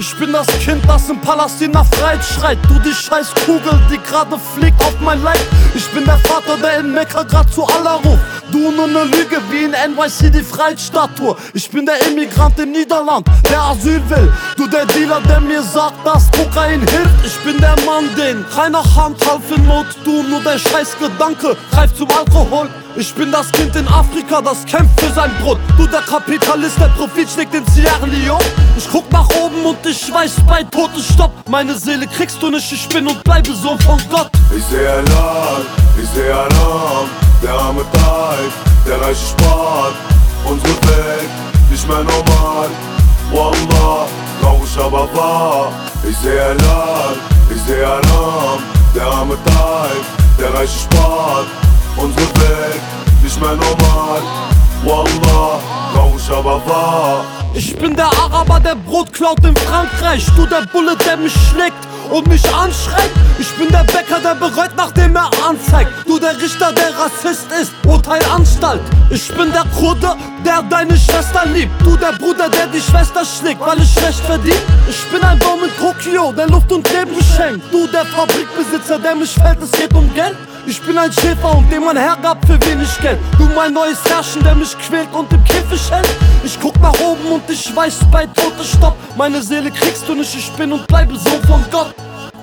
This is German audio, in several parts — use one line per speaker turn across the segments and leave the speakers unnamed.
Ich bin das Kind, das im Palästina nach Freiheit schreit. Du die scheiß Kugel, die gerade fliegt auf mein Leib. Ich bin der Vater, der in Mekka grad zu Allah ruft. Du nur ne Lüge, wie in NYC die Freiheitsstatue. Ich bin der Immigrant im Niederland, der Asyl will. Du der Dealer, der mir sagt, dass Kokain hilft. Ich bin der Mann, den keiner Hand half in Not. Du nur der scheiß Gedanke, greif zum Alkohol. Ich bin das Kind in Afrika, das kämpft für sein Brot. Du der Kapitalist, der Profit schlägt in Sierra Leone. Ich guck nach oben und ich weiß bei Toten Stopp. Meine Seele kriegst du nicht, ich bin und bleibe Sohn von Gott.
Ich seh ein Land, ich seh ein Arm. Der Arme teilt, der Reiche spart. Unsere Welt, nicht mehr normal. Wallah, traurig aber wahr. Ich seh ein Land, ich seh ein Arm. Der Arme teilt, der Reiche spart. Unsere Welt, nicht mehr normal. Wallah, traurig aber wahr.
Ich bin der Araber, der Brot klaut in Frankreich. Du der Bulle, der mich schlägt und mich anschreit. Ich bin der Bäcker, der bereut, nachdem er anzeigt. Du der Richter, der Rassist ist, Urteil Anstalt. Ich bin der Kurde, der deine Schwester liebt. Du der Bruder, der die Schwester schlägt, weil ich Recht verdient. Ich bin ein Baum in Tokio, der Luft und Leben schenkt. Du der Fabrikbesitzer, der mich fällt, es geht um Geld. Ich bin ein Schäfer und den man hergab für wenig Geld. Du mein neues Herrchen, der mich quält und im Käfig hält. Ich guck nach oben und ich weiß bei Tote Stopp. Meine Seele kriegst du nicht, ich bin und bleibe Sohn von Gott.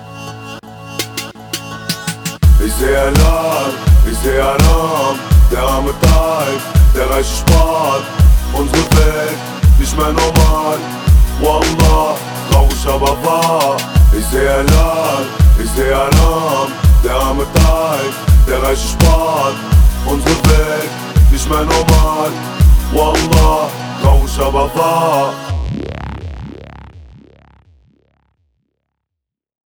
Ich seh ein Land, ich seh ein Arm. Der Arme teilt, der Reiche spart. Unsere Welt, nicht mehr normal. Wallah, traurig aber wahr. Ich seh ein Land, ich seh ein Arm. Der Arme teilt, der Reiche spart. Unsere Welt, nicht mehr normal. Wallah, traurig aber wahr.